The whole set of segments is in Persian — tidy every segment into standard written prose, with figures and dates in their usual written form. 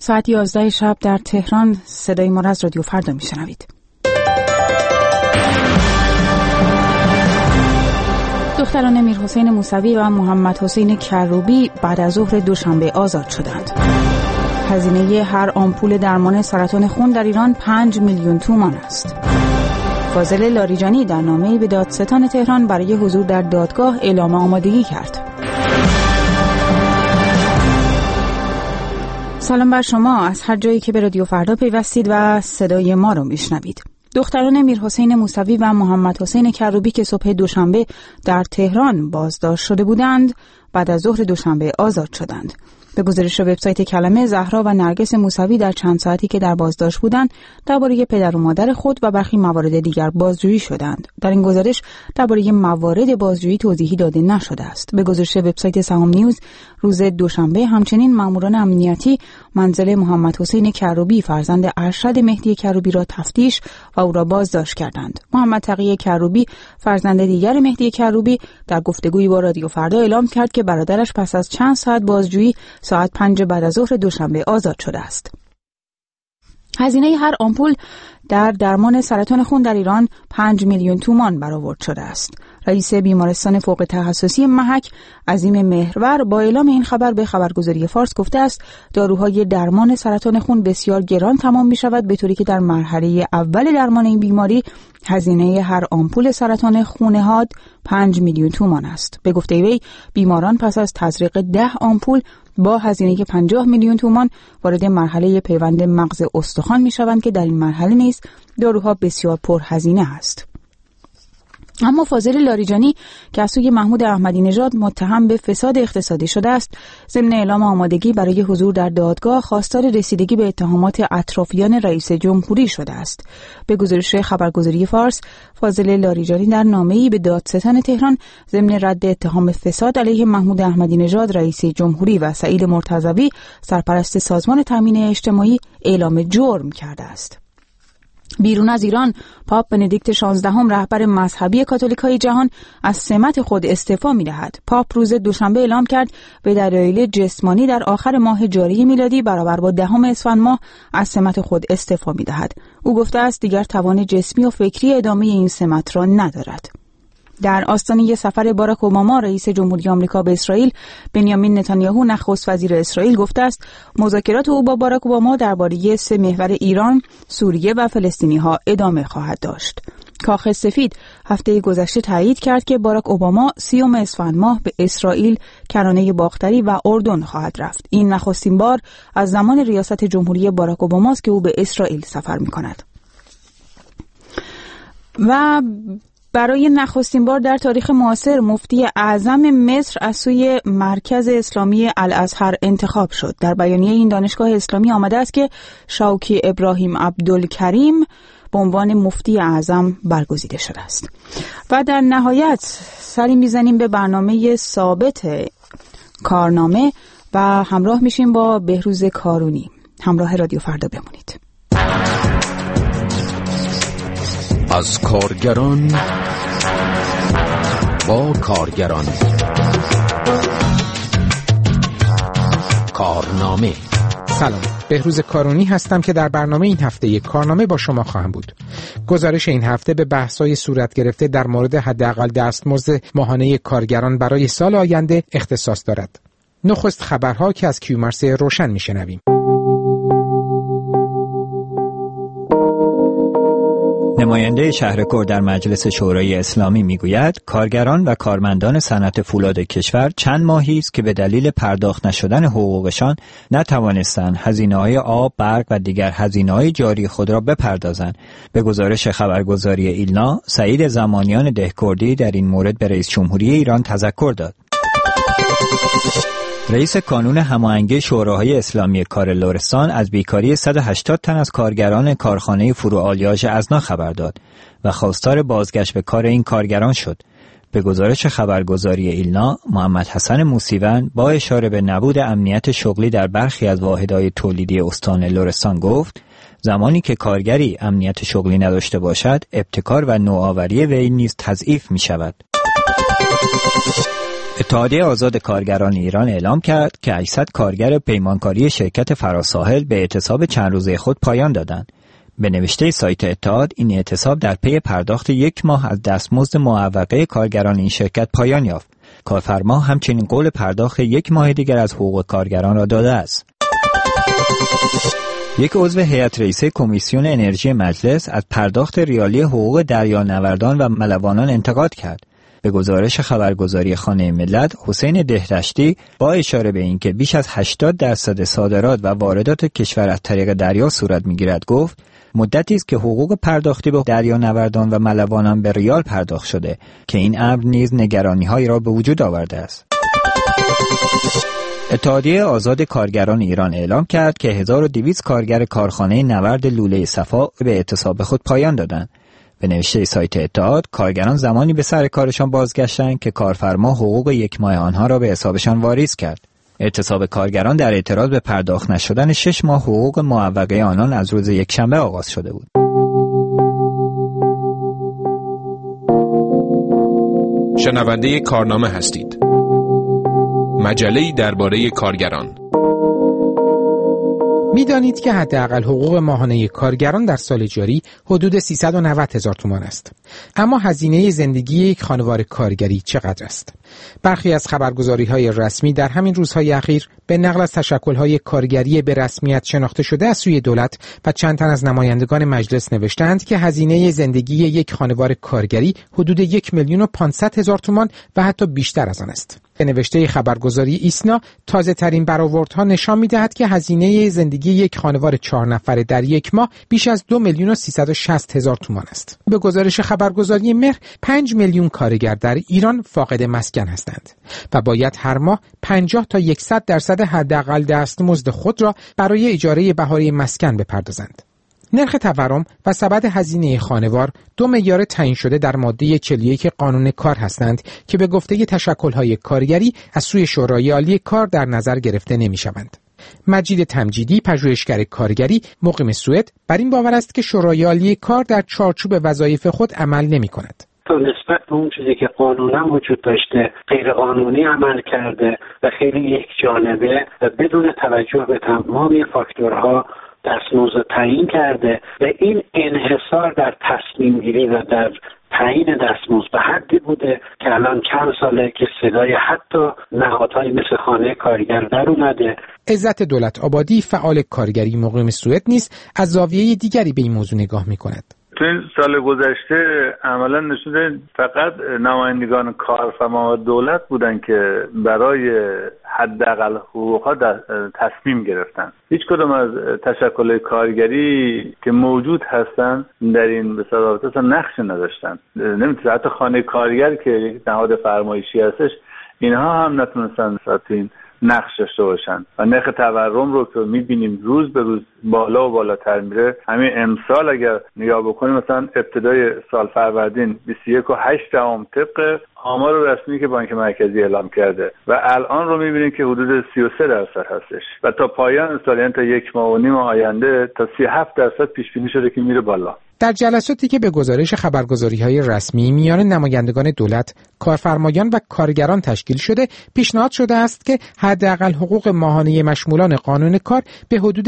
ساعت 11 شب در تهران صدای ما را از رادیو فردا میشنوید. دختران امیرحسین موسوی و محمد حسین کروبی بعد از ظهر دوشنبه آزاد شدند. هزینه هر آمپول درمان سرطان خون در ایران 5 میلیون تومان است. فاضل لاریجانی در نامه‌ای به دادستان تهران برای حضور در دادگاه اعلام آمادگی کرد. سلام بر شما از هر جایی که به رادیو فردا پیوستید و صدای ما رو میشنوید. دختران امیرحسین موسوی و محمد حسین کروبی که صبح دوشنبه در تهران بازداشت شده بودند، بعد از ظهر دوشنبه آزاد شدند. به گزارش وبسایت کلمه، زهرا و نرگس موسوی در چند ساعتی که در بازداشت بودند درباره پدر و مادر خود و برخی موارد دیگر بازجویی شدند. در این گزارش درباره موارد بازجویی توضیحی داده نشده است. به گزارش وبسایت سهام نیوز، روز دوشنبه همچنین ماموران امنیتی منزل محمد حسین کروبی فرزند ارشد مهدی کروبی را تفتیش و او را بازداشت کردند. محمد تقی کروبی فرزند دیگر مهدی کروبی در گفتگویی با رادیو فردا اعلام کرد که برادرش پس از چند ساعت بازجویی ساعت 5 بعد از ظهر دوشنبه آزاد شده است. هزینه هر آمپول در درمان سرطان خون در ایران 5 میلیون تومان برآورد شده است. رئیس بیمارستان فوق تخصصی محک عظیم مهرور با اعلام این خبر به خبرگزاری فارس گفته است داروهای درمان سرطان خون بسیار گران تمام می شود، به طوری که در مرحله اول درمان این بیماری هزینه هر آمپول سرطان خون حاد 5 میلیون تومان است. به گفته وی بیماران پس از تزریق 10 آمپول با هزینه 50 میلیون تومان وارد مرحله پیوند مغز استخوان می شوند که در این مرحله نیز داروها بسیار پرهزینه است. اما فاضل لاریجانی که از سوی محمود احمدی نژاد متهم به فساد اقتصادی شده است، ضمن اعلام آمادگی برای حضور در دادگاه خواستار رسیدگی به اتهامات اطرافیان رئیس جمهوری شده است. به گزارش خبرگزاری فارس، فاضل لاریجانی در نامه‌ای به دادستان تهران ضمن رد اتهام فساد علیه محمود احمدی نژاد رئیس جمهوری و سعید مرتضوی سرپرست سازمان تامین اجتماعی اعلام جرم کرده است. بیرون از ایران، پاپ بندیکت 16 رهبر مذهبی کاتولیکای جهان از سمت خود استعفا می‌دهد. پاپ روز دوشنبه اعلام کرد به دلایل جسمانی در آخر ماه جاری میلادی برابر با 10 اسفند ماه از سمت خود استعفا می‌دهد. او گفته است دیگر توان جسمی و فکری ادامه این سمت را ندارد. در آستانه سفر باراک اوباما رئیس جمهوری آمریکا به اسرائیل، بنیامین نتانیاهو نخست وزیر اسرائیل گفته است مذاکرات او با باراک اوباما درباره 3 محور ایران، سوریه و فلسطینی‌ها ادامه خواهد داشت. کاخ سفید هفته گذشته تایید کرد که باراک اوباما 30 اسفند ماه به اسرائیل، کرانه باختری و اردن خواهد رفت. این نخستین بار از زمان ریاست جمهوری باراک اوباما است که او به اسرائیل سفر می‌کند. و برای نخستین بار در تاریخ معاصر مفتی اعظم مصر از سوی مرکز اسلامی الازهر انتخاب شد. در بیانیه این دانشگاه اسلامی آمده است که شوکی ابراهیم عبدالکریم به عنوان مفتی اعظم برگزیده شده است. و در نهایت سری میزنیم به برنامه ثابت کارنامه و همراه میشیم با بهروز کارونی. همراه رادیو فردا بمونید. از کارگران با کارگران، کارنامه. سلام، بهروز کارونی هستم که در برنامه این هفته کارنامه با شما خواهم بود. گزارش این هفته به بحث‌های صورت گرفته در مورد حداقل دستمزد ماهانه کارگران برای سال آینده اختصاص دارد. نخست خبرها که از کیومرث روشن میشنویم. نماینده شهرکور در مجلس شورای اسلامی میگوید کارگران و کارمندان صنعت فولاد کشور چند ماهی است که به دلیل پرداخت نشدن حقوقشان نتوانستند هزینه‌های آب، برق و دیگر هزینه‌های جاری خود را بپردازند. به گزارش خبرگزاری ایلنا، سعید زمانیان دهکردی در این مورد به رئیس جمهوری ایران تذکر داد. رئیس کانون هماهنگی شوراهای اسلامی کار لرستان از بیکاری 180 تن از کارگران کارخانه فروآلیاژ ازنا خبر داد و خواستار بازگشت به کار این کارگران شد. به گزارش خبرگزاری ایلنا، محمد حسن موسیوند با اشاره به نبود امنیت شغلی در برخی از واحدهای تولیدی استان لرستان گفت زمانی که کارگری امنیت شغلی نداشته باشد، ابتکار و نوآوری وی نیز تضعیف می شود. اتحادیه آزاد کارگران ایران اعلام کرد که 800 کارگر پیمانکاری شرکت فراساحل به اعتصاب چند روزه خود پایان دادند. به نوشته سایت اتحاد، این اعتصاب در پی پرداخت 1 ماه از دستمزد معوقه کارگران این شرکت پایان یافت. کارفرما همچنین قول پرداخت 1 ماه دیگر از حقوق کارگران را داده است. یک عضو هیئت رئیسه کمیسیون انرژی مجلس از پرداخت ریالی حقوق دریانوردان و ملوانان انتقاد کرد. به گزارش خبرگزاری خانه ملت، حسین دهدشتی با اشاره به اینکه بیش از 80% صادرات و واردات کشور از طریق دریا صورت می‌گیرد گفت: مدتی است که حقوق پرداختی به دریانوردان و ملوانان به ریال پرداخت شده که این امر نیز نگرانی‌هایی را به وجود آورده است. اتحادیه آزاد کارگران ایران اعلام کرد که 1200 کارگر کارخانه نورد لوله صفا به اعتصاب خود پایان دادند. به نوشته سایت اتحاد، کارگران زمانی به سر کارشان بازگشتند که کارفرما حقوق 1 ماه آنها را به حسابشان واریز کرد. اعتصاب کارگران در اعتراض به پرداخت نشدن 6 ماه حقوق معوقه آنان از روز یکشنبه آغاز شده بود. شنونده کارنامه هستید. مجله‌ای درباره کارگران. می‌دانید که حداقل حقوق ماهانه کارگران در سال جاری حدود 390,000 تومان است. اما هزینه زندگی یک خانوار کارگری چقدر است؟ برخی از خبرگزاری‌های رسمی در همین روزهای اخیر به نقل از تشکل‌های کارگری به رسمیت شناخته شده از سوی دولت و چند تن از نمایندگان مجلس نوشتند که هزینه زندگی یک خانوار کارگری حدود 1,500,000 تومان و حتی بیشتر از آن است. به نوشته خبرگزاری ایسنا، تازه ترین برآوردها نشان می‌دهد که هزینه زندگی یک خانوار 4 نفره در یک ماه بیش از 2,360,000 تومان است. به گزارش خبرگزاری مهر، 5 میلیون کارگر در ایران فاقد مسکن هستند و باید هر ماه 50 تا 100% حداقل دستمزد خود را برای اجاره بهاره مسکن بپردازند. نرخ تورم و سبد هزینه خانوار 2 معیار تعیین شده در ماده 41 قانون کار هستند که به گفته تشکل‌های کارگری از سوی شورای عالی کار در نظر گرفته نمی‌شوند. مجید تمجیدی، پژوهشگر کارگری مقیم سوئد، بر این باور است که شورای عالی کار در چارچوب وظایف خود عمل نمی‌کند. نسبت به اون چیزی که قانونا وجود داشته غیر قانونی عمل کرده و خیلی یک جانبه و بدون توجه به تمام فاکتورها دستمزد تعیین کرده و این انحصار در تصمیم گیری و در تعیین دستمزد به حدی بوده که الان چند ساله که صدای حتی نهادهای مثل خانه کارگر در اومده. عزت دولت آبادی، فعال کارگری مقیم سوئد، نیز از زاویه دیگری به این موضوع نگاه می‌کند. تو این سال گذشته عملا نشده فقط نمایندگان کارفرما و دولت بودن که برای حداقل حقوقها تصمیم گرفتن. هیچ کدوم از تشکل‌های کارگری که موجود هستن در این به صورت نقش نداشتن. نمیتونه حتی خانه کارگر که نهاد فرمایشی هستش، اینها هم نتونستن این نقش داشته باشن و نرخ تورم رو که می‌بینیم روز به روز بالا و بالاتر میره. همین امسال اگر نگاه بکنیم مثلا ابتدای سال فروردین 21.8 طبق آمار رسمی که بانک مرکزی اعلام کرده و الان رو می‌بینیم که حدود 33% هستش و تا پایان سال، یعنی تا 1 ماه و نیم آینده، تا 37% پیش بینی شده که میره بالا. در جلساتی که به گزارش خبرگزاری‌های رسمی میان نمایندگان دولت، کارفرمایان و کارگران تشکیل شده، پیشنهاد شده است که حداقل حقوق ماهانه مشمولان قانون کار به حدود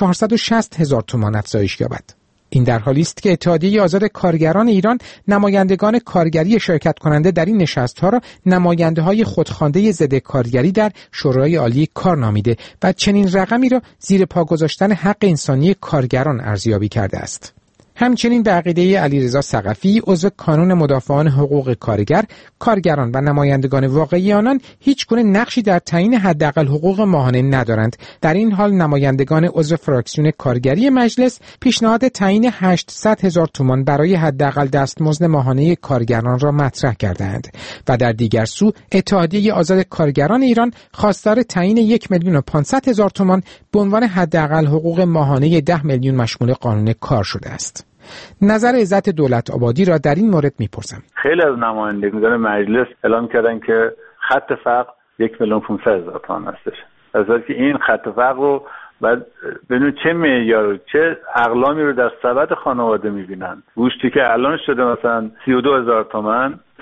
460,000 تومان افزایش یابد. این در حالی است که اتحادیه آزاد کارگران ایران نمایندگان کارگری شرکت کننده در این نشست‌ها را نماینده‌های خودخوانده ضد کارگری در شورای عالی کار نامیده و چنین رقمی را زیر پا گذاشتن حق انسانی کارگران ارزیابی کرده است. همچنین به عقیده علیرضا ثقفی، عضو کانون مدافعان حقوق کارگر، کارگران و نمایندگان واقعی آنان هیچگونه نقشی در تعیین حداقل حقوق ماهانه ندارند. در این حال نمایندگان عضو فراکسیون کارگری مجلس پیشنهاد تعیین 800,000 تومان برای حداقل دستمزد ماهانه کارگران را مطرح کردند و در دیگر سو اتحادیه آزاد کارگران ایران خواستار تعیین 1,500,000 تومان به عنوان حداقل حقوق ماهانه 10 میلیون مشمول قانون کار شده است. نظر عزت دولت آبادی را در این مورد میپرسم. خیلی از نمایندگان مجلس اعلام کردن که خط فقر 1,500,000 تومان هستش. از اینکه این خط فقر رو بعد ببینید چه معیار، چه اقلامی رو در سبد خانواده میبینن. گوشتی که الان شده مثلا 32,000 تومان،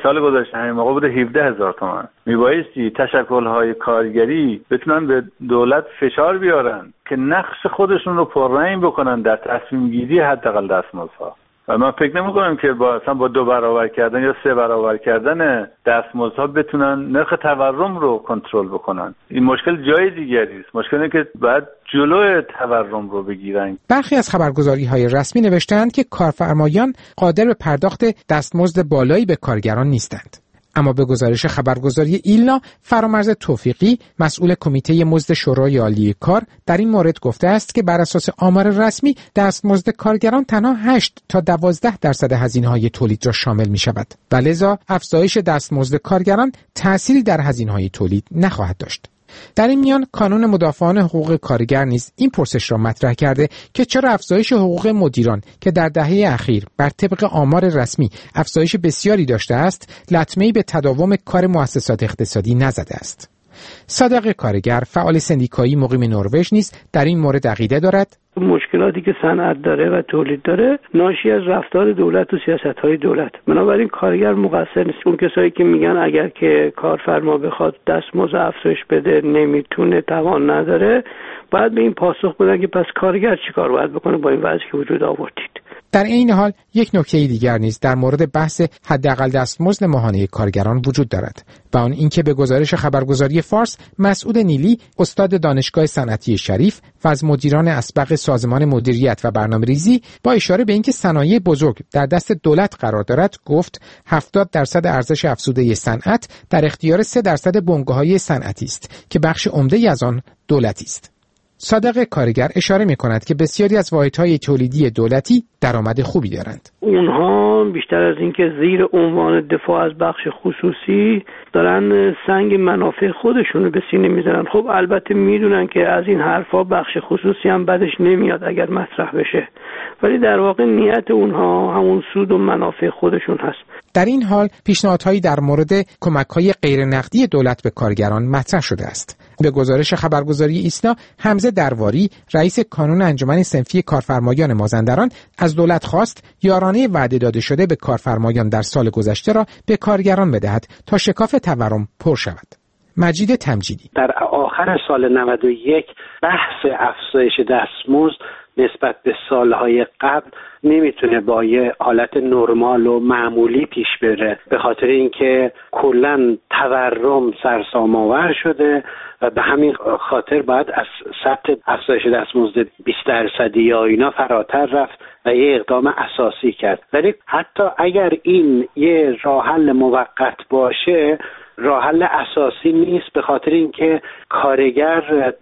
سال گذشته همین موقع بوده 17,000 تومان. میبایستی تشکل‌های کارگری بتونن به دولت فشار بیارن که نقش خودشون رو پررنگ بکنن در تصمیم گیری حداقل دستمزدها. و من فکر نمی‌کنم که با 2 برابر کردن یا 3 برابر کردن دستمزدها بتونن نرخ تورم رو کنترل بکنن. این مشکل جای دیگری است. مشکل اینه که باید جلوی تورم رو بگیرن. برخی از خبرگزاری‌های رسمی نوشتند که کارفرمایان قادر به پرداخت دستمزد بالایی به کارگران نیستند. اما به گزارش خبرگزاری ایلنا، فرامرز توفیقی، مسئول کمیته مزد شورای عالی کار، در این مورد گفته است که بر اساس آمار رسمی دستمزد کارگران تنها 8 تا 12% هزینه‌های تولید را شامل می‌شود و لذا افزایش دستمزد کارگران تأثیری در هزینه‌های تولید نخواهد داشت. در این میان کانون مدافعان حقوق کارگر نیز این پرسش را مطرح کرده که چرا افزایش حقوق مدیران که در دهه اخیر بر طبق آمار رسمی افزایش بسیاری داشته است، لطمه‌ای به تداوم کار مؤسسات اقتصادی نزده است. صادق کارگر، فعال سندیکایی مقیم نروژ نیز در این مورد عقیده دارد. مشکلاتی که صنعت داره و تولید داره ناشی از رفتار دولت و سیاست‌های دولت. بنابراین کارگر مقصر نیست. اون کسایی که میگن اگر که کارفرما بخواد دستمزد افزایش بده نمیتونه، توان نداره، باید به این پاسخ بدن که پس کارگر چیکار باید بکنه با این وضعی که وجود آوردید. در این حال یک نکته دیگر نیز در مورد بحث حداقل دستمزد ماهانه کارگران وجود دارد و آن اینکه به گزارش خبرگزاری فارس، مسعود نیلی، استاد دانشگاه صنعتی شریف و از مدیران اسبق سازمان مدیریت و برنامه‌ریزی، با اشاره به اینکه صنایع بزرگ در دست دولت قرار دارد گفت 70% ارزش افزوده صنعت در اختیار 3% بنگاه‌های صنعتی است که بخش عمده‌ای از آن دولتی است. صادق کارگر اشاره می‌کند که بسیاری از واحدهای تولیدی دولتی درآمد خوبی دارند. اونها بیشتر از اینکه زیر عنوان دفاع از بخش خصوصی دارن سنگ منافع خودشونو به سینه میزنن. خب البته میدونن که از این حرفا بخش خصوصی هم بدش نمیاد اگر مطرح بشه، ولی در واقع نیت اونها همون سود و منافع خودشون هست. در این حال پیشنهادهایی در مورد کمک‌های غیر نقدی دولت به کارگران مطرح شده است. به گزارش خبرگزاری ایسنا، حمزه درواری، رئیس کانون انجمن صنفی کارفرمایان مازندران، از دولت خواست یارانه وعده داده شده به کارفرمایان در سال گذشته را به کارگران بدهد تا شکاف تورم پر شود. مجید تمجیدی: در آخر سال 91 بحث افزایش دستمزد نسبت به سالهای قبل نمیتونه با یه حالت نرمال و معمولی پیش بره، به خاطر اینکه کلاً تورم سرسام‌آور شده و به همین خاطر باید از سطح افزایش دستمزد 20% یا اینا فراتر رفت و یه اقدام اساسی کرد. ولی حتی اگر این یه راه حل موقت باشه، راه حل اساسی نیست، به خاطر اینکه کارگر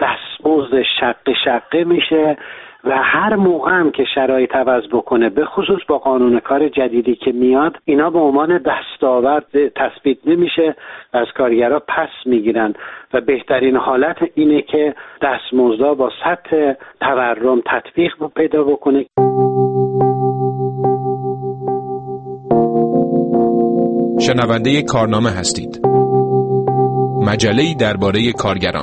دستمزد شقه میشه و هر موقع هم که شرایط عوض بکنه، به خصوص با قانون کار جدیدی که میاد، اینا به عنوان دستاورد تثبیت نمیشه و از کارگرها پس میگیرن و بهترین حالت اینه که دستمزدها با سطح تورم تطبیق پیدا بکنه. شنونده کارنامه هستید. مجله‌ای درباره کارگران.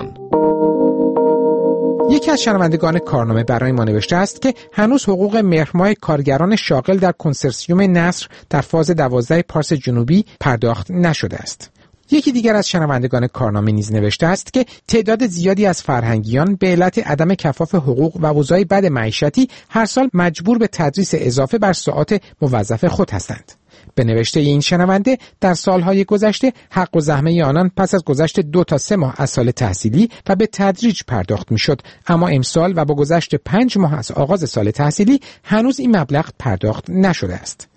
یکی از شنوندگان کارنامه برای ما نوشته است که هنوز حقوق مهرماه کارگران شاغل در کنسرسیوم نصر در فاز 12 پارس جنوبی پرداخت نشده است. یکی دیگر از شنوندگان کارنامه نیز نوشته است که تعداد زیادی از فرهنگیان به علت عدم کفاف حقوق و اوضاع بد معیشتی هر سال مجبور به تدریس اضافه بر ساعات موظف خود هستند. به نوشته این شنونده، در سالهای گذشته حق و زحمه آنان پس از گذشت 2 تا 3 ماه از سال تحصیلی و به تدریج پرداخت میشد، اما امسال و با گذشت 5 ماه از آغاز سال تحصیلی هنوز این مبلغ پرداخت نشده است.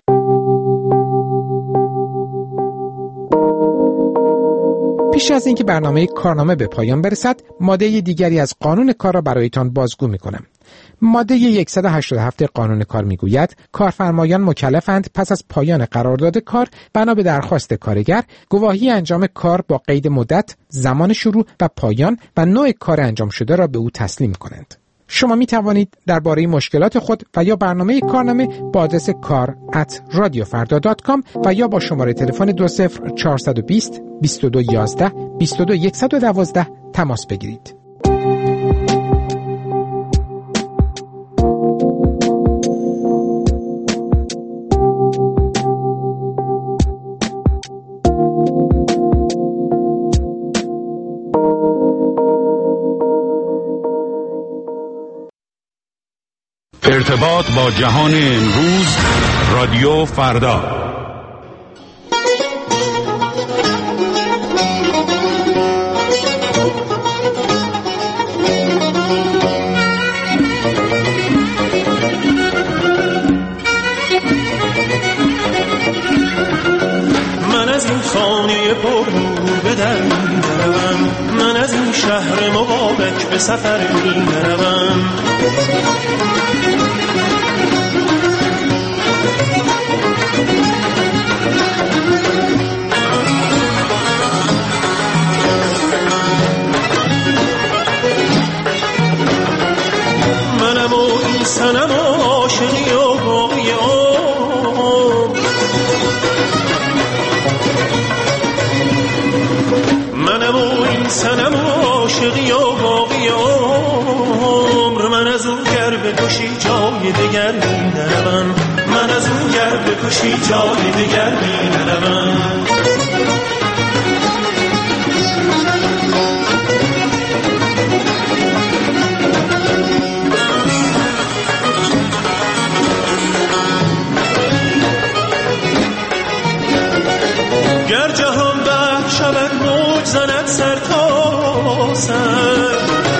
پیش از اینکه برنامه کارنامه به پایان برسد، ماده دیگری از قانون کار را برایتان بازگو می‌کنم. ماده 187 قانون کار میگوید کارفرمایان مکلفند پس از پایان قرارداد کار بنا به درخواست کارگر گواهی انجام کار با قید مدت، زمان شروع و پایان و نوع کار انجام شده را به او تسلیم کنند. شما می توانید درباره مشکلات خود و یا برنامه کارنامه با آدرس kar@radiofarda.com و یا با شماره تلفن 20420 2211 22112 تماس بگیرید. ارتباط با جهان امروز، رادیو فردا. من از این خانه پرنور به در می‌روم، من از این شهر مبارک به سفر می‌روم. منم و این صنم و عاشقی و باقی عمر، منم و این صنم و عاشقی و باقی عمر. من از اون گر بکشی جای دگر می‌نروم، من از اون گر بکشی جای دگر می‌نروم. گر جهان بحر شود موج زند سر تا سر،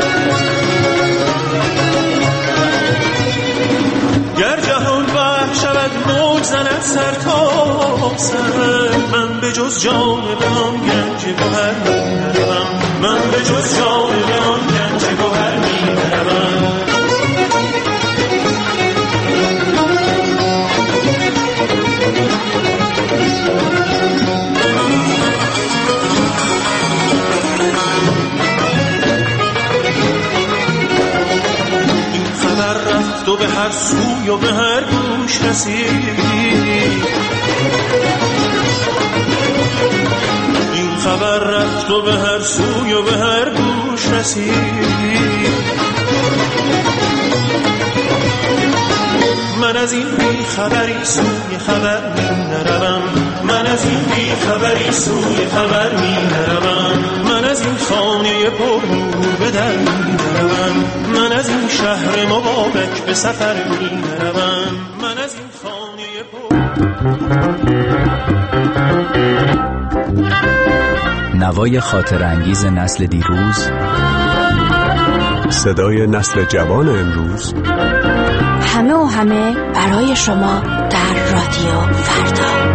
گر جهان بحر شود موج زند سر تا سر. من به جز جان به آن گنج گوهر می‌نروم، من به جز جان به آن گنج گوهر می‌نروم. تو به هر سوی و به هر گوش رسید، این خبر رفت و به هر سوی و به هر گوش رسید. من از این بی خبری سوی خبر می نروم، من از این بی خبری سوی خبر می نروم. من از این خانه پرنور به در می نروم، من از این شهر مبارک به سفر می نروم. من از این خانه نوای خاطر انگیز نسل دیروز، صدای نسل جوان امروز، همه و همه برای شما در رادیو فردا.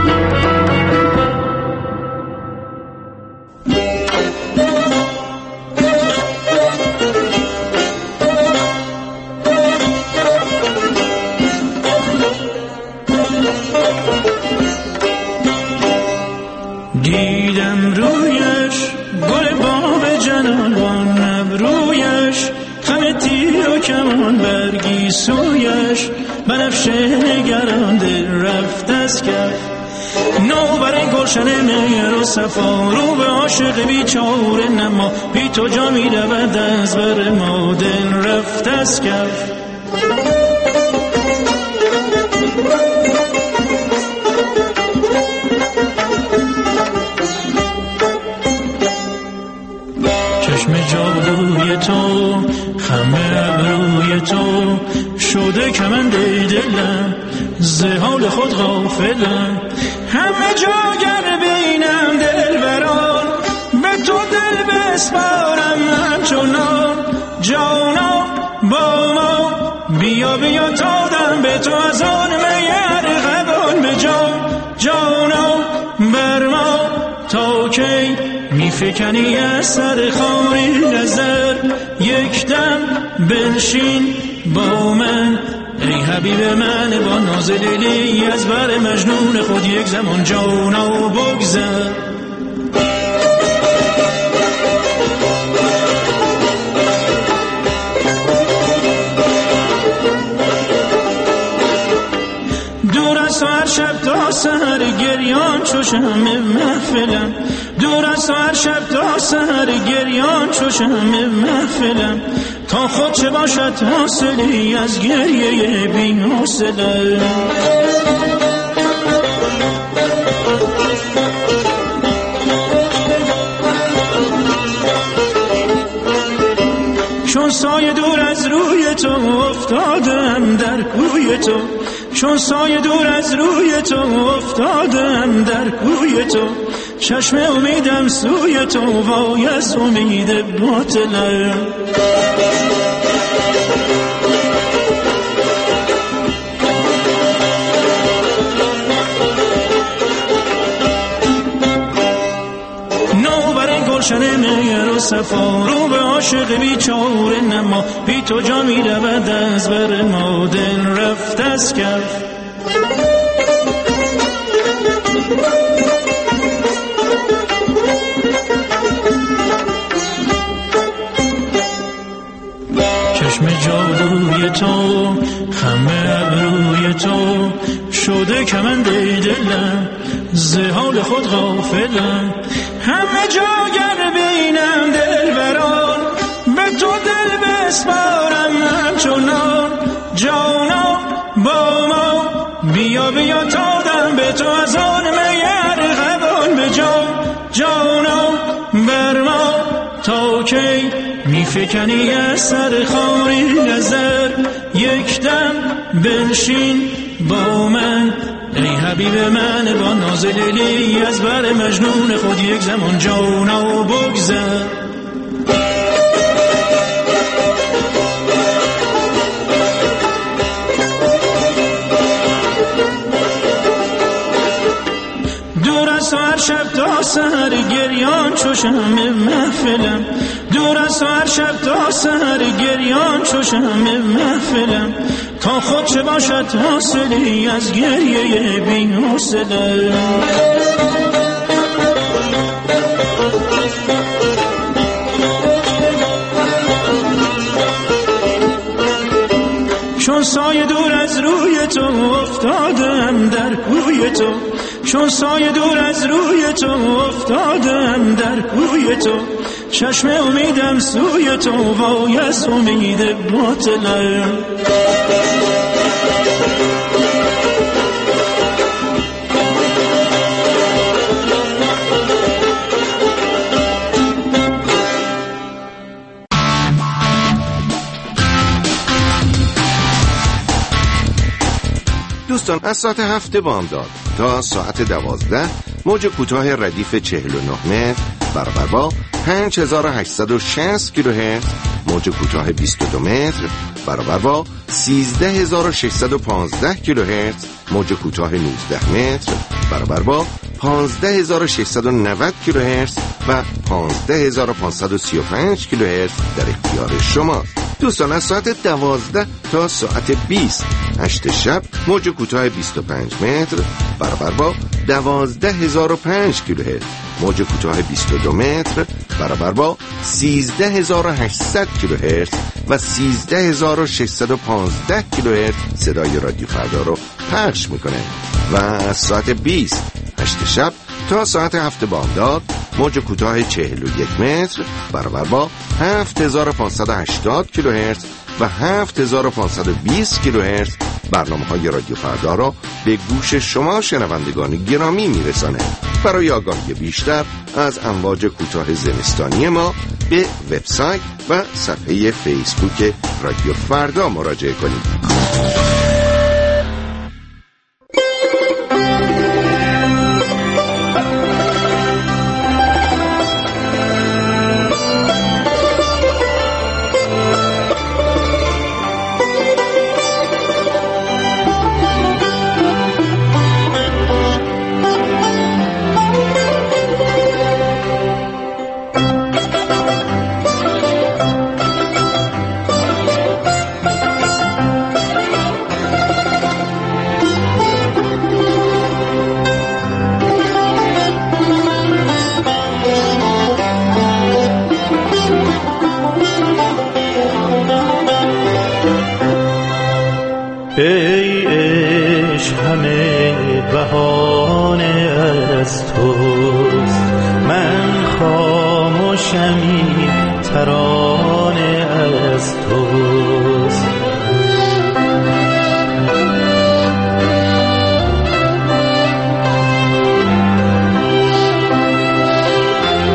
دیدم رویش گل باغ جنان، ابرویش خم تیر و کمان، برگی سویش بنفشه نگرانده رفت از کف. نو برای گلشن مهر و صفا، رو به عاشق بیچاره نما، بی تو جا می رود از بر ما، دل رفت از کف. چشم جادوی تو، خم ابروی تو، شده کمند دلم، ز حال خود غافلم. همه جا گر بینم دل بران، به تو دل بسپارم همچنان. جانا با ما بیا بیا تا دم به تو از آن میر غبان به جان. جانا بر ما تا کی میفکنی از سر خاری نظر، یک دم بنشین با من ای حبیب من، با ناز دلی از بر مجنون خود یک زمان جانا بگذر. دور از هر شب تا سحر گریان چو شمع محفلم، دور از هر شب تا سحر گریان چو شمع محفلم. تا خود چه باشد حاصلی از گریه بی حوصله. چون سایه دور از روی روی تو افتادم در کوی تو، چون سایه دور از روی تو افتادم در کوی تو، چشم امیدم سوی تو وای از امید باطلم. گلشن مهر و صفا رو به عاشق بیچاره نما، بی تو جا می رود از بر ما دل رفت از کف. چشم جادوی تو خم ابروی تو شده کمند دلم، ز حال خود غافلم. همه جا گر بینم دل بران، به تو دل بسپارم همچنان. جانا با ما بیا بیا تا دم به تو از آن میر غبان به جا. جانا بر ما تا کی میفکنی از سر خاری نظر، یک دم بنشین با من ای حبیب من، با ناز لیلی از بر مجنون خود یک زمان جانا بگذر. دور از تو هر شب تا سحر گریان چو شمع محفلم، دور از تو هر شب تا سحر گریان چو شمع محفلم. تا خود چه باشد حاصلی از گریه بی حوصله. چون سایه دور از روی تو افتادم در کوی تو، چون سایه دور از روی تو افتادم در کوی تو، چشم امیدم سوی تو وای از امید باطلم. دوستان از ساعت 7 بامداد تا ساعت 12 موج کوتاه ردیف 49 متر برابر با 5860 کیلوهرتز، موج کوتاه 22 متر برابر با 13615 کیلوهرتز، موج کوتاه 19 متر برابر با 15690 کیلوهرتز و 15535 کیلوهرتز در اختیار شماست. دوستان از ساعت 12 تا ساعت 20 8 شب موج کوتاه 25 متر برابر با 12005 کیلوهرتز، موج کوتاه 22 متر برابر با 13800 کیلوهرتز و 13615 کیلوهرتز صدای رادیو فردا رو پخش میکنه. و از ساعت 20 8 شب تا ساعت 7 بامداد موج کوتاه 41 متر برابر با 7580 کیلوهرتز و 7520 کیلوهرتز برنامه‌های رادیو فردا را به گوش شما شنوندگان گرامی میرسانه. برای آگاهی بیشتر از امواج کوتاه زمستانی ما به وبسایت و صفحه فیسبوک رادیو فردا مراجعه کنید. ای عشق همه بهانه از توست، من خاموشمی ترانه از توست.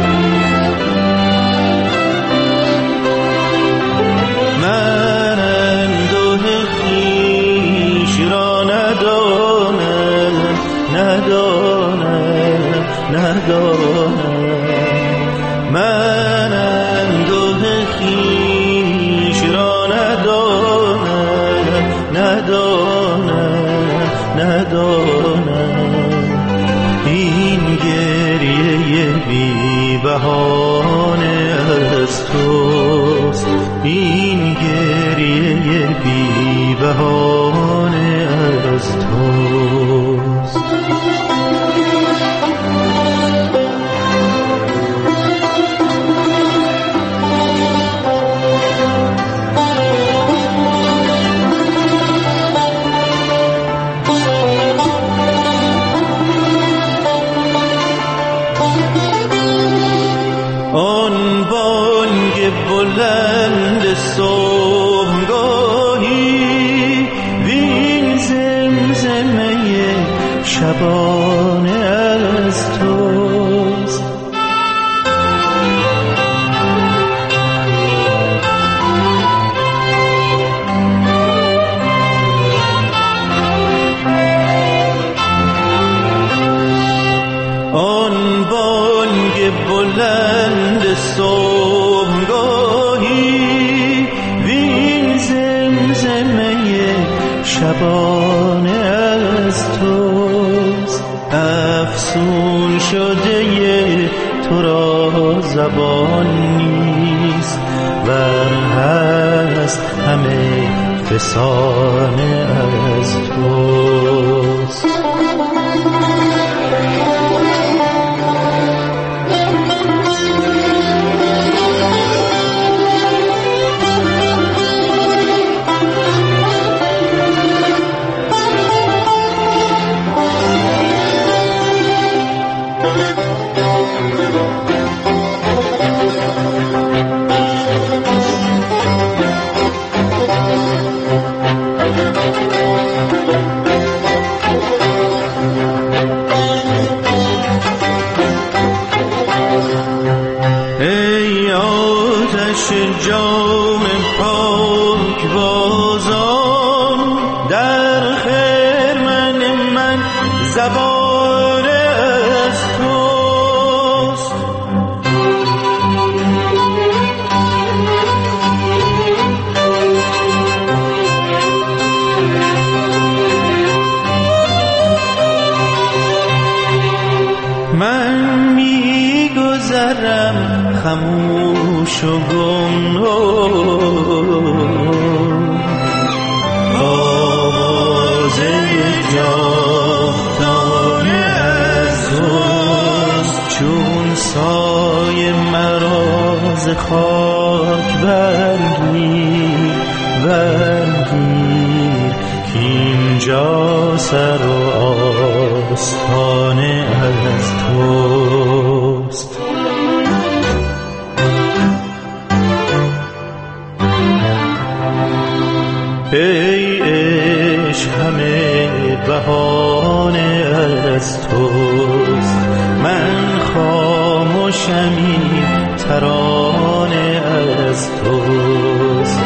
من ندانم این گریه بی بهانه از توست، این گریه بی بهانه از توست. آن بانگ بلند صبحگاهی وین زمزمه شبانه از توست. آن بانگ بلند صبحگاهی وین زمزمه شبانه از توست. افسون شده تو را زبان نیست، ور هست همه فسانه از توست. ای آتش جام پاک بازان، در خرمن من زبانه از توست. من میگذرم خموش و گمنام، آوازه جاودانه از توست. چون سایه مرا ز خاک برگیر کاینجا سر و آستانه از توست. ای عشق همه بهانه از توست، من خاموشم این ترانه از توست.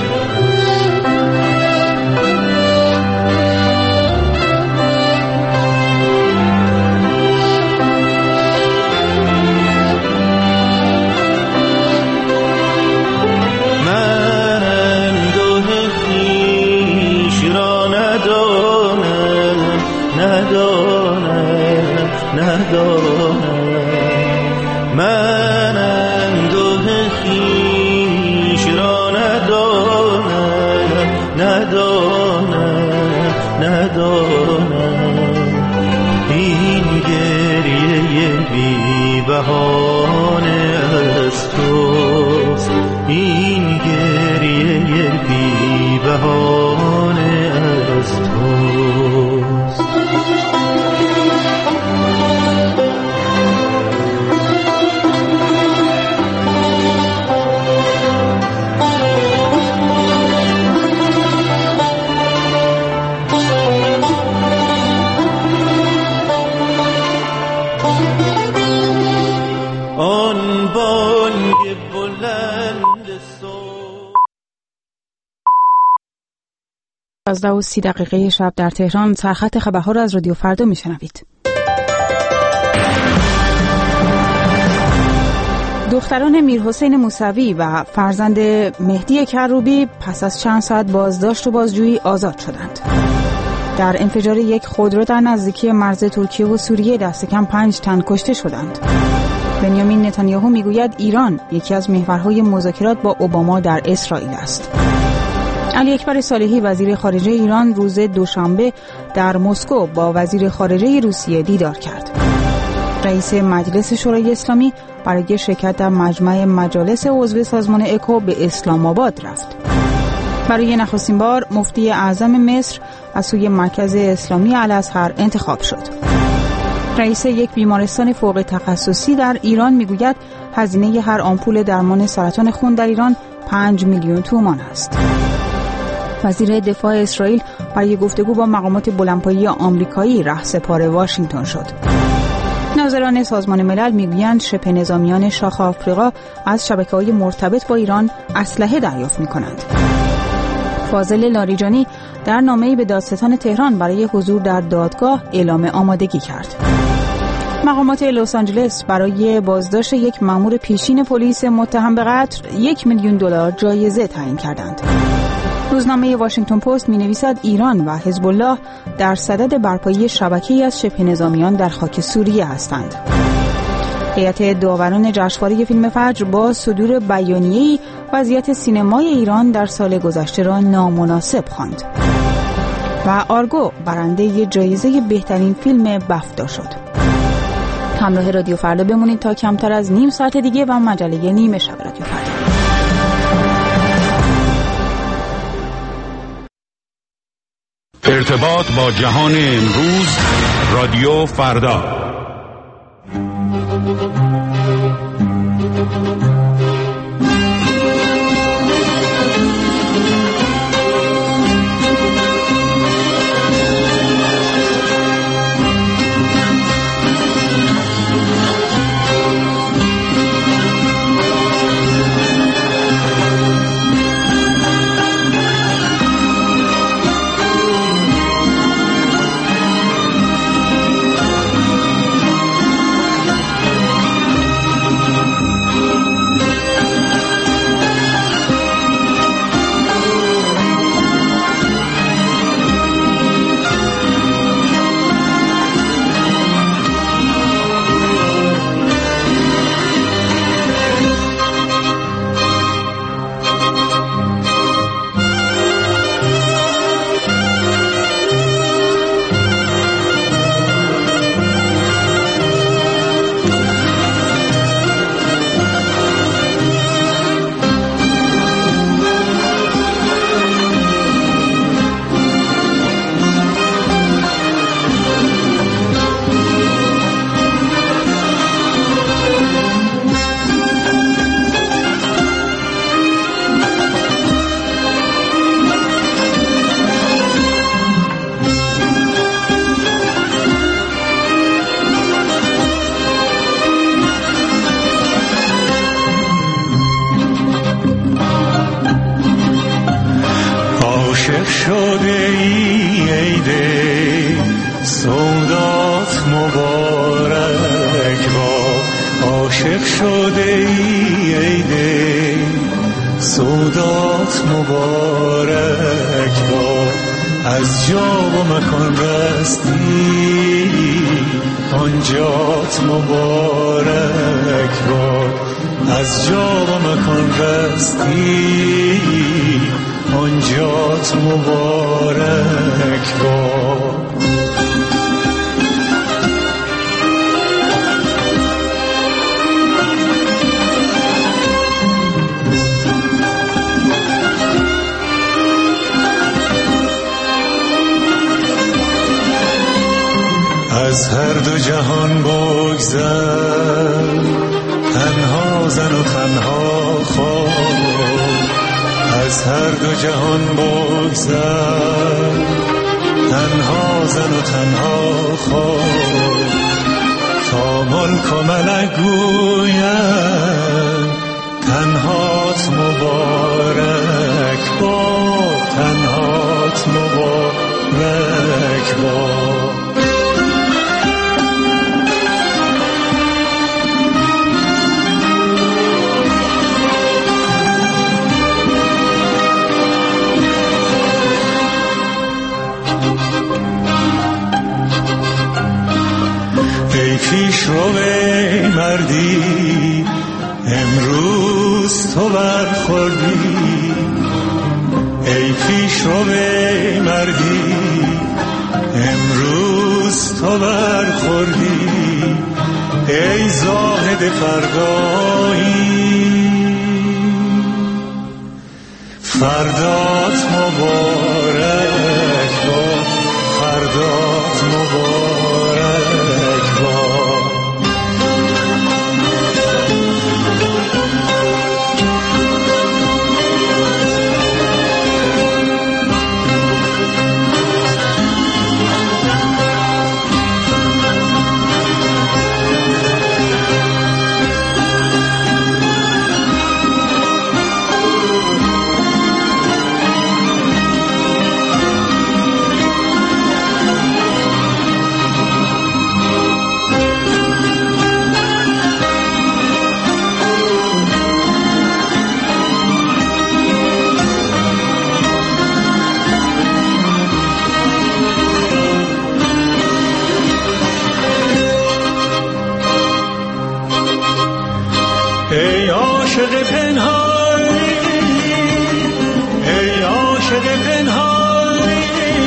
من انده خویش را ندانم این گریه بی بهانه از توست، این گریه بی بهانه از توست. آن بانگ بلند صبح 11:30 شب در تهران. سرخط خبرها را از رادیو فردا میشنوید. دختران میرحسین موسوی و فرزند مهدی کروبی پس از چند ساعت بازداشت و بازجویی آزاد شدند. در انفجار یک خودرو در نزدیکی مرز ترکیه و سوریه دست کم 5 تن کشته شدند. بنیامین نتانیاهو میگوید ایران یکی از محورهای مذاکرات با اوباما در اسرائیل است. علی اکبر صالحی وزیر خارجه ایران روز دوشنبه در مسکو با وزیر خارجه روسیه دیدار کرد. رئیس مجلس شورای اسلامی برای شرکت در مجمع مجالس عضو سازمان اکو به اسلام آباد رفت. برای نخستین بار مفتی اعظم مصر از سوی مرکز اسلامی الازهر انتخاب شد. رئیس یک بیمارستان فوق تخصصی در ایران میگوید هزینه هر آمپول درمان سرطان خون در ایران 5 میلیون تومان است. وزیر دفاع اسرائیل برای گفتگو با مقامات بلندپایه آمریکایی رهسپار واشنگتن شد. ناظران سازمان ملل میگویند شبه نظامیان شاخ آفریقا از شبکه‌های مرتبط با ایران اسلحه دریافت می‌کنند. فاضل لاریجانی در نامه‌ای به دادستان تهران برای حضور در دادگاه اعلام آمادگی کرد. مقامات لس آنجلس برای بازداشت یک مأمور پیشین پلیس متهم به قتل $1 میلیون جایزه تعیین کردند. روزنامه واشنگتن پست می‌نویسد ایران و حزب الله در صدد برپایی شبکه‌ای از شبه نظامیان در خاک سوریه هستند. هیئت داوران جشنواره فیلم فجر با صدور بیانیه‌ای وضعیت سینمای ایران در سال گذشته را نامناسب خواند. و آرگو برنده جایزه بهترین فیلم بفتا شد. همراه رادیو فردا بمونید تا کمتر از نیم ساعت دیگه و مجله نیمه شب رادیو فردا. ارتباط با جهان امروز رادیو فردا. از هر دو جهان بگذر، تنها زن و تنها خواب. از هر دو جهان بگذر، تنها زن و تنها خواب. تا ملک و ملک گوید تنهات مبارک باد، تنهات مبارک باد. پیش رو به مردی امروز تو برخوردی، ای پیش رو به مردی امروز تو برخوردی، ای زاهد فردایی فردات مبارک باد، فردات مبارک باد. ای عاشق پنهانی، ای عاشق پنهانی،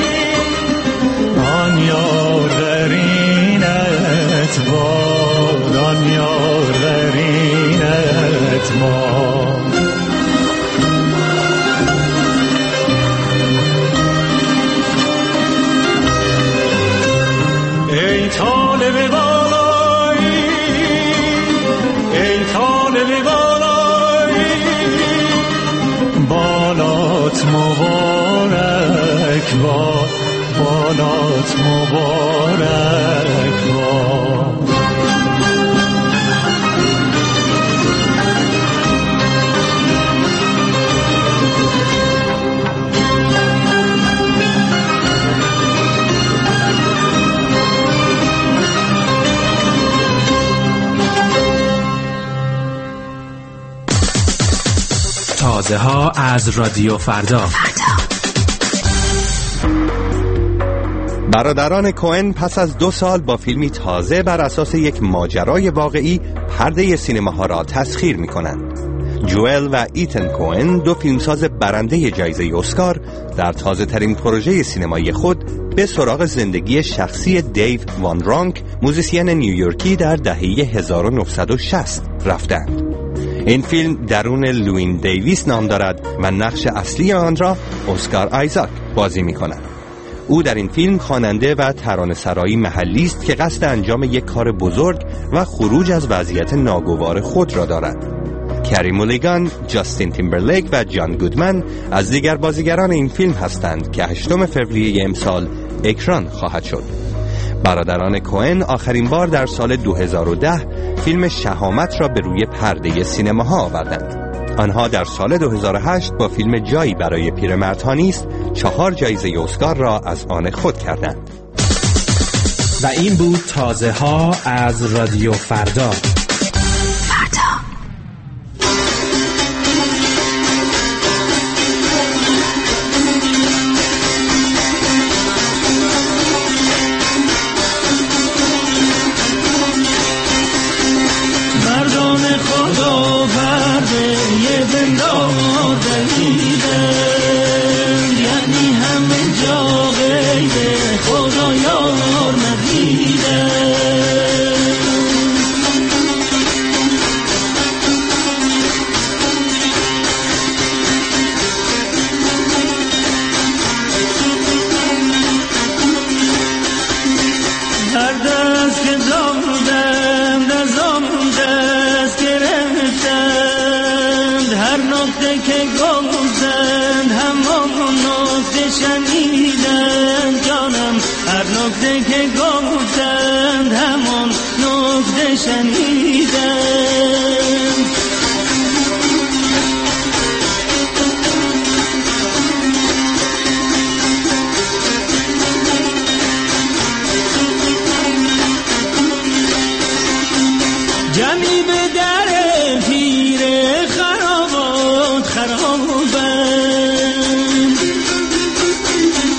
آن یار غرینت باد، آن یار غرینت باد. ای طالب بالایی، ای طالب بالایی، بالات مبارک باد، بالات مبارک باد. تازه ها از رادیو فردا. برادران کوئن پس از 2 سال با فیلمی تازه بر اساس یک ماجرای واقعی پرده سینماها را تسخیر می کنند. جوئل و ایتن کوئن، 2 فیلمساز برنده جایزه اسکار، در تازه ترین پروژه سینمایی خود به سراغ زندگی شخصی دیو وان رانک، موزیسین نیویورکی در دهه 1960 رفتند. این فیلم درون لوین دیویس نام دارد و نقش اصلی آن را اسکار آیزاک بازی می کند. او در این فیلم خواننده و ترانه‌سرایی محلی است که قصد انجام یک کار بزرگ و خروج از وضعیت ناگوار خود را دارد. کری مولیگان، جاستین تیمبرلیک و جان گودمن از دیگر بازیگران این فیلم هستند که 8 فوریه امسال اکران خواهد شد. برادران کوئن آخرین بار در سال 2010 فیلم شهامت را به روی پرده سینماها آوردند. آنها در سال 2008 با فیلم جایی برای پیرمردها نیست 4 جایزه اسکار را از آن خود کردند. و این بود تازه ها از رادیو فردا.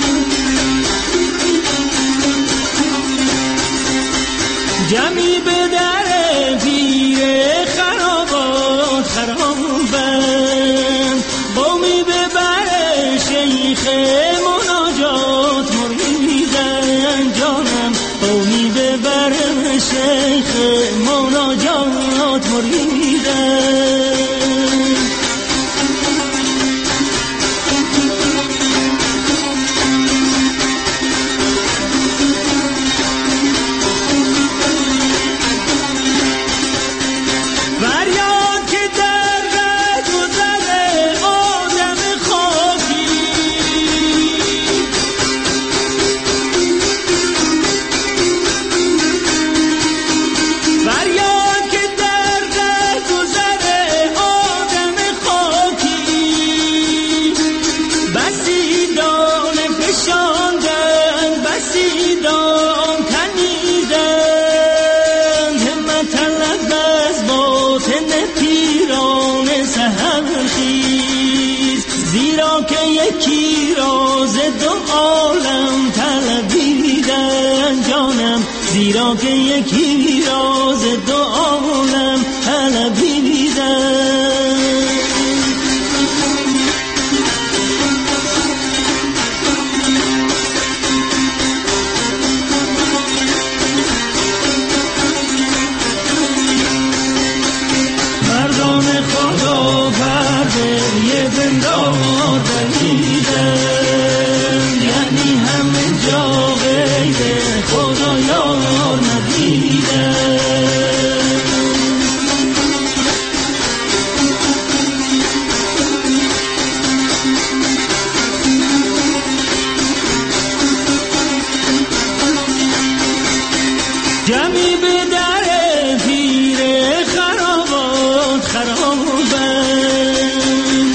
جمی به مریدم. زیرا که یکی راز دو عالم طلبیدن جانم، زیرا که یکی راز دو عالم طلبیدن. مردان خدا پرده یه زندان دلیدن، یعنی همه جا غیر خدایا ندیدن. جمعی به در پیر خرابات خرابند،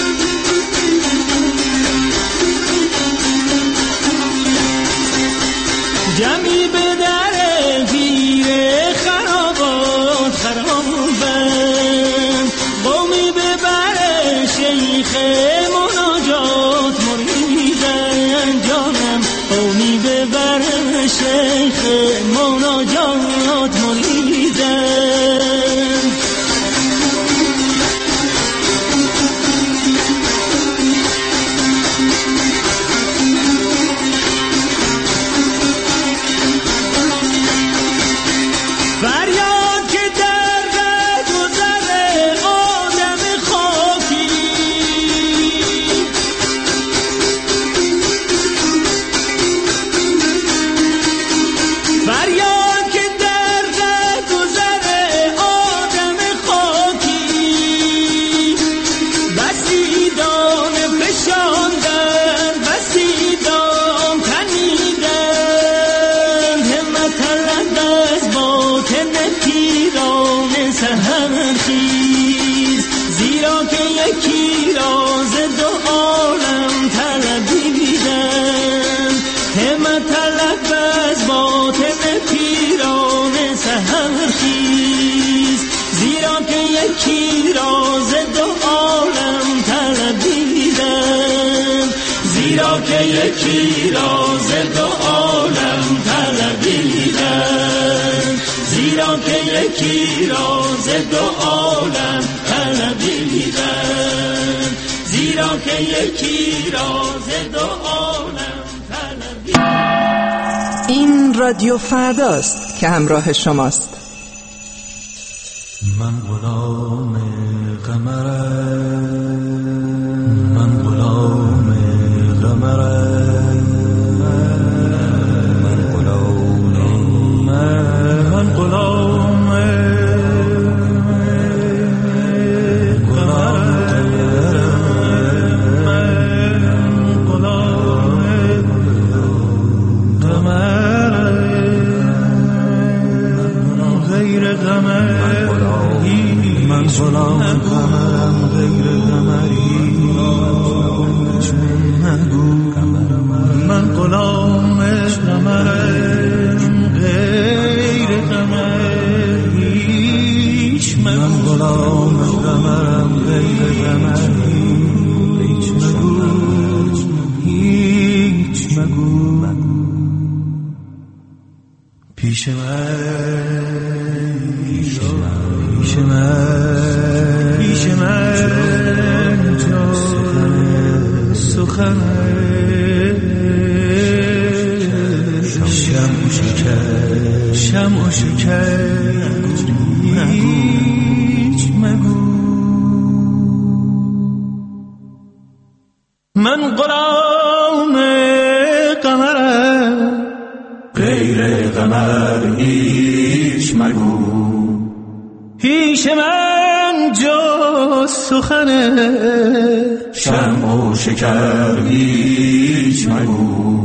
جمعی به در پیر خرابات خرابند، قومی به بر شیخ مناجات مریدن جانم، قومی به بر شیخ مناجات مریدن. فریاد که در گذر آدم خاکی، فریاد که در گذر آدم خاکی، بسی دانه فشاندن، بسی دام تنیدن، همت طلب از باطن پیران سحرخیز، زیرا که یکی راز دو عالم طلبیدن، همت طلب از باطن پیران سحرخیز، زیرا که یکی راز دو عالم طلبیدن، زیرا که یکی راز دو عالم طلبیدن، زیرا که یکی راز دو عالم طلبیدن، زیرا که یکی راز دو عالم طلبیدن. این رادیو فرداست که همراه شماست. من غلام قمرم، من غلام قمرم، من غلام، من غلام من غلام قمرم غیر قمری، من غلام قمرم غیر قمری، من غلام قمرم غیر قمری، هیچ مگو پیش من جا سخن شمع و شکر من غلام قمرم، غیر قمر هیچ مگو، پیش من جز سخن شمع و شکر هیچ مگو.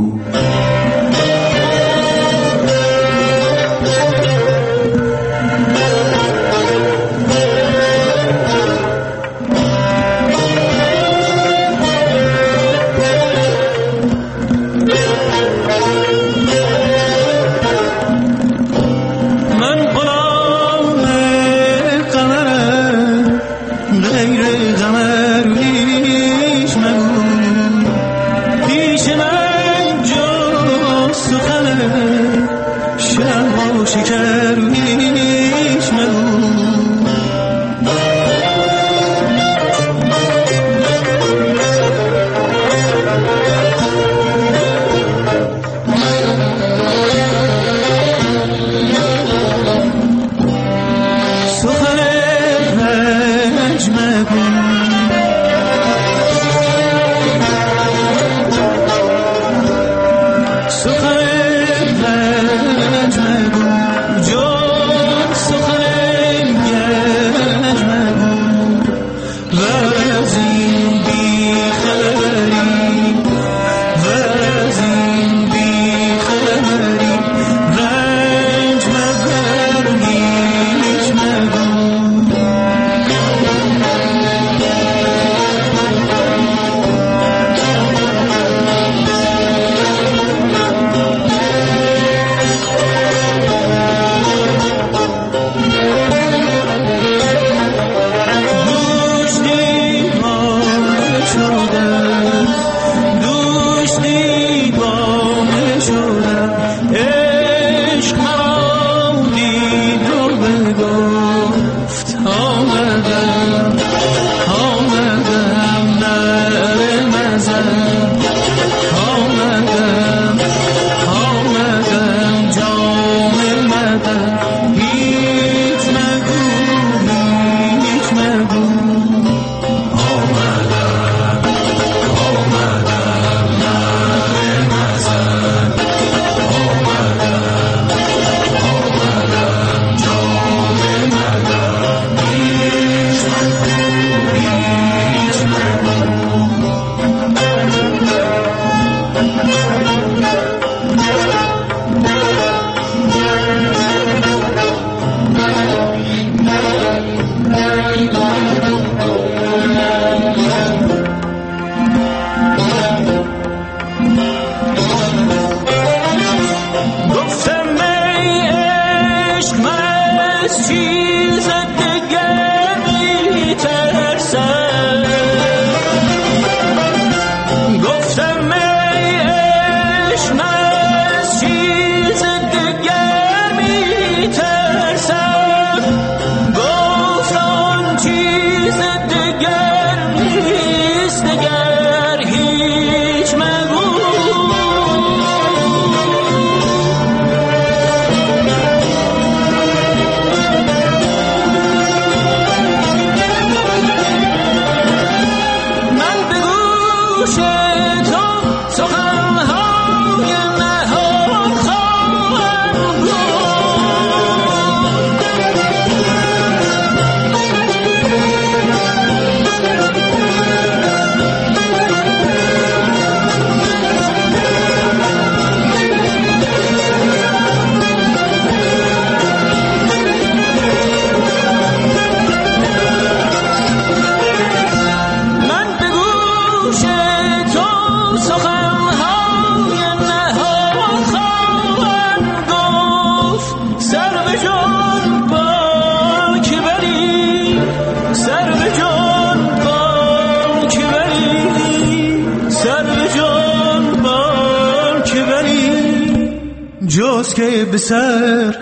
جز که به سر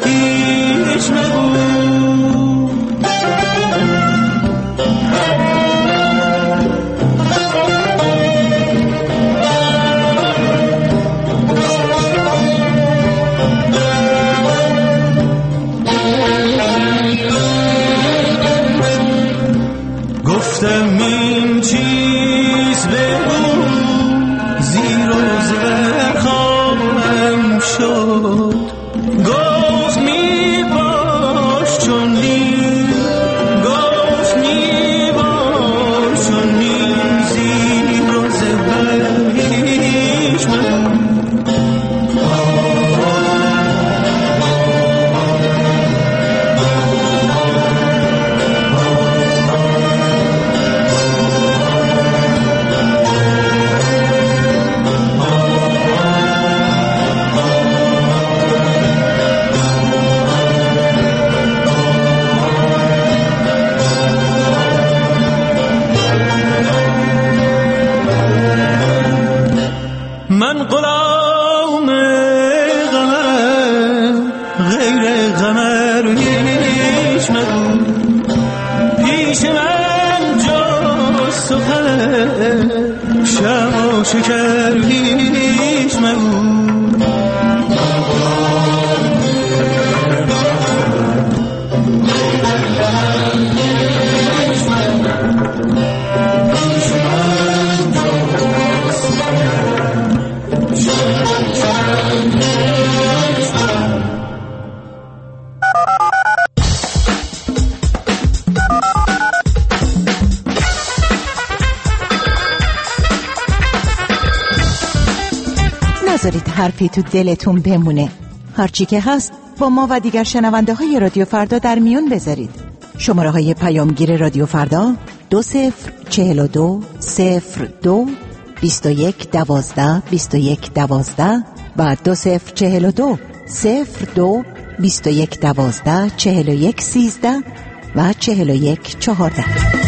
هیچ مگو. گفتم این چیز بگو شد گفت می باش چون نیم گفت می باش چون نیم زیر و زبر هیچ مگو من غلام غمرم غیر غمر هیچ مگو پیش من جز سخن شم و شکر هیچ مگو نذارید حرفی تو دلتون بمونه. هرچی که هست با ما و دیگر شنونده های رادیو فردا در میون بذارید. شماره های پیامگیر رادیو فردا 2042 02 21 12 21 12 و 2042 02 21 12 41 13 و 41 14.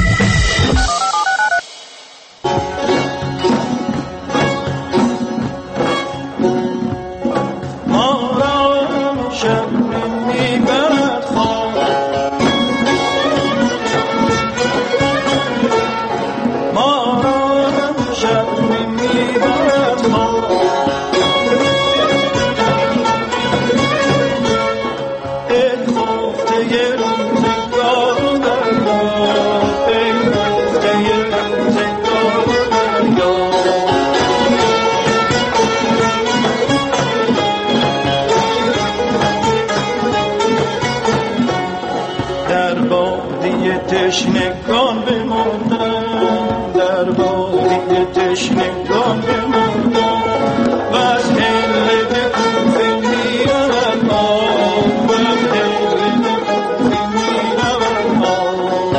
تشنگان بمردن در بادی تشنگان بمردن و از هله به کوفه میرود آب و از هله به کوفه میرود آب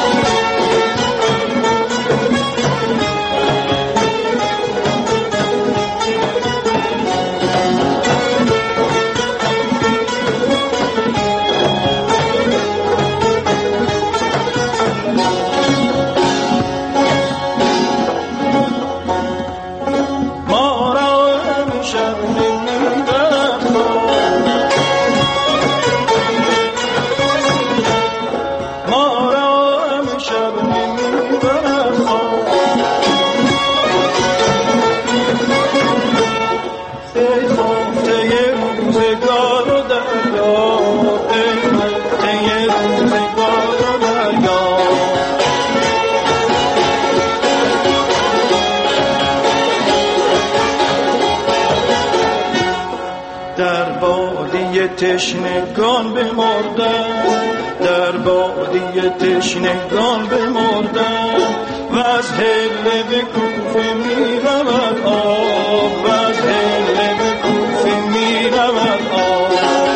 تشنگان بمردن در بادی تشنگان بمردن و از هله به کوفه میرود آب و از هله به کوفه میرود آب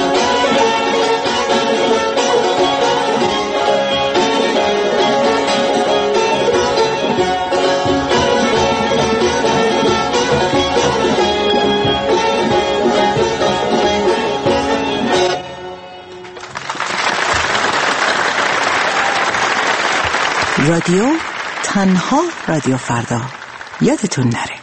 رادیو تنها رادیو فردا یادتون نره.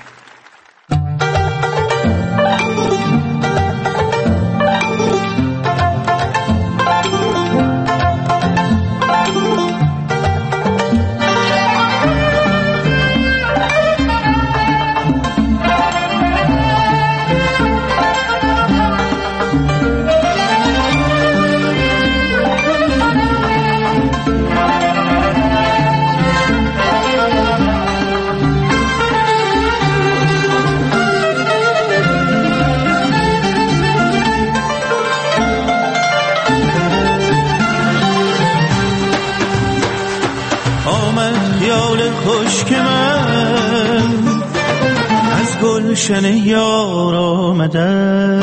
گلشن یار آمده،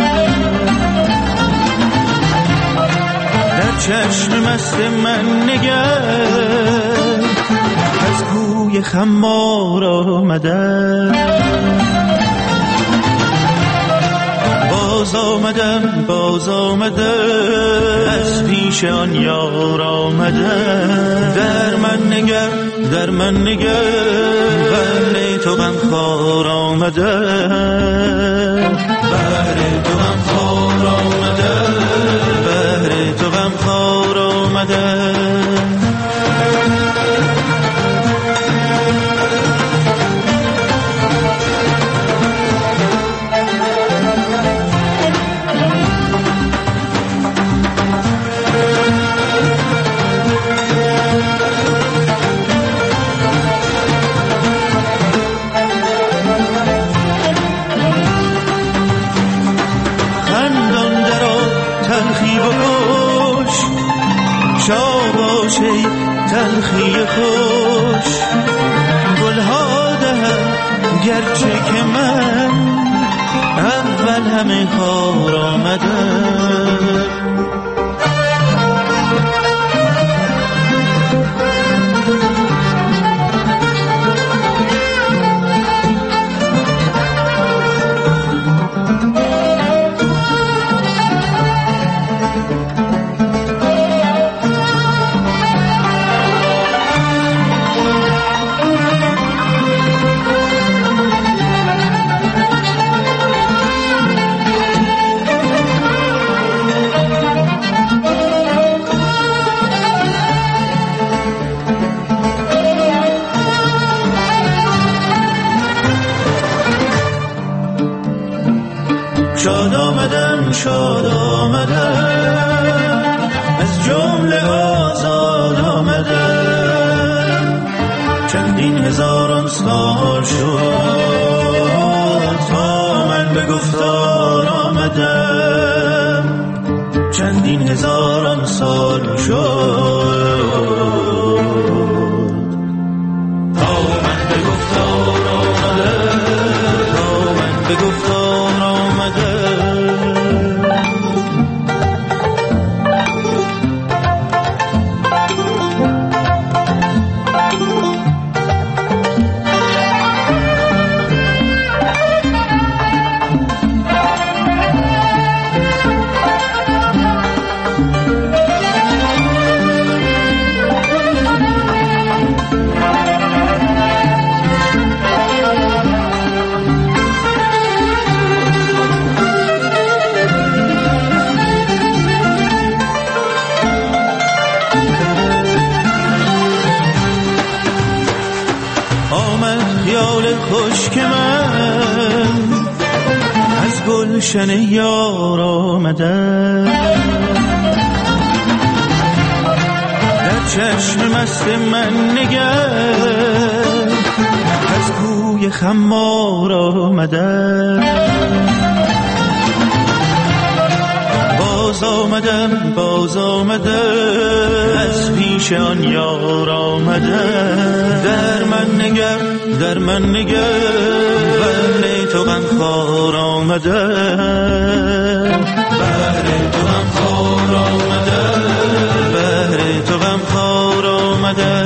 در چشم مست من نگر از کوی خمار آمده. باز آمده از پیش آن یار آمده. در من نگر بهر تو غمخوار آمده. بهر تو غمخوار آمده. بهر تو غمخوار آمده. شاباشی تلخی خوش گلها دهم گرچه که من اول همه خار آمدم. شاد آمدم از جمله آزاد آمدم. چندین هزاران سال شد تا من به گفتار آمدم. چندین هزاران سال شد تا من به گفتار آمدم. تا من به گفتار آمدم. خشک من از گلشن یار آمده. در چشم مست من نگر از کوی خمار آمده. باز آمده از پیش آن یار آمده. در من نگر بهر تو غمخوار آمده. بهر تو غمخوار آمده. بهر تو غمخوار آمده.